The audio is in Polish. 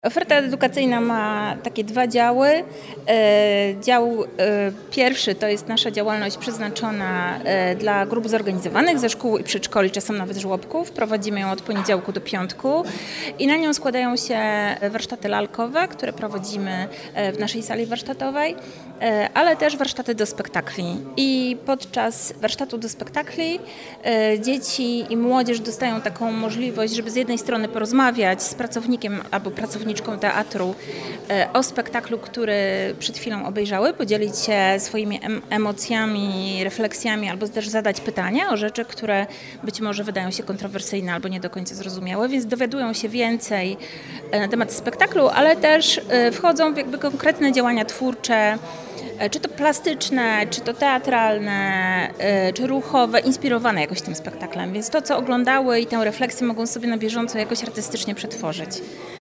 Oferta edukacyjna ma takie dwa działy. Dział pierwszy to jest nasza działalność przeznaczona dla grup zorganizowanych ze szkół i przedszkoli, czasem nawet żłobków. Prowadzimy ją od poniedziałku do piątku i na nią składają się warsztaty lalkowe, które prowadzimy w naszej sali warsztatowej, ale też warsztaty do spektakli. I podczas warsztatu do spektakli dzieci i młodzież dostają taką możliwość, żeby z jednej strony porozmawiać z pracownikiem albo pracowniczką teatru o spektaklu, który przed chwilą obejrzały, podzielić się swoimi emocjami, refleksjami albo też zadać pytania o rzeczy, które być może wydają się kontrowersyjne albo nie do końca zrozumiałe, więc dowiadują się więcej na temat spektaklu, ale też wchodzą w jakby konkretne działania twórcze, czy to plastyczne, czy to teatralne, czy ruchowe, inspirowane jakoś tym spektaklem. Więc to, co oglądały i tę refleksję mogą sobie na bieżąco jakoś artystycznie przetworzyć.